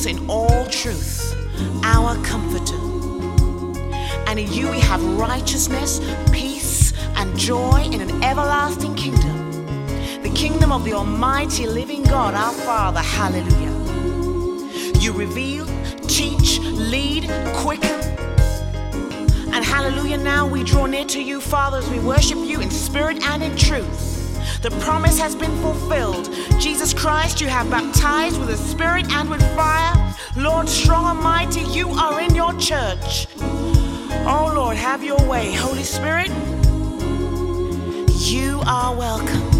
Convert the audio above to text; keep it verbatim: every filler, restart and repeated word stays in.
us in all truth, our comforter. And in you we have righteousness, peace, and joy in an everlasting kingdom, the kingdom of the almighty living God, our Father. Hallelujah. You reveal, teach, lead, quicken. And hallelujah, now we draw near to you, Father, as we worship you in spirit and in truth. The promise has been fulfilled. Jesus Christ, you have baptized with the Spirit and with fire. Lord, strong and mighty, you are in your church. Oh Lord, have your way. Holy Spirit, you are welcome.